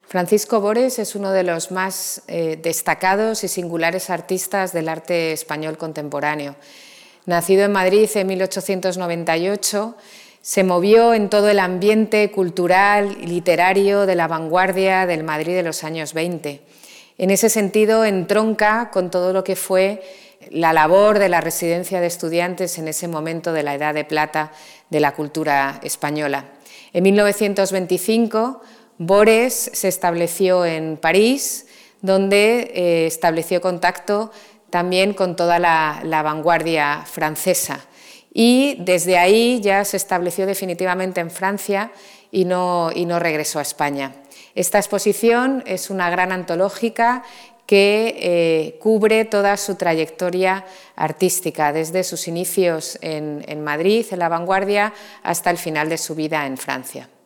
Francisco Bores es uno de los más destacados y singulares artistas del arte español contemporáneo. Nacido en Madrid en 1898, se movió en todo el ambiente cultural y literario de la vanguardia del Madrid de los años 20. En ese sentido, entronca con todo lo que fue la labor de la residencia de estudiantes en ese momento de la Edad de Plata de la cultura española. En 1925, Bores se estableció en París, donde estableció contacto también con toda la vanguardia francesa. Y desde ahí ya se estableció definitivamente en Francia y no regresó a España. Esta exposición es una gran antológica que cubre toda su trayectoria artística, desde sus inicios en Madrid, en la vanguardia, hasta el final de su vida en Francia.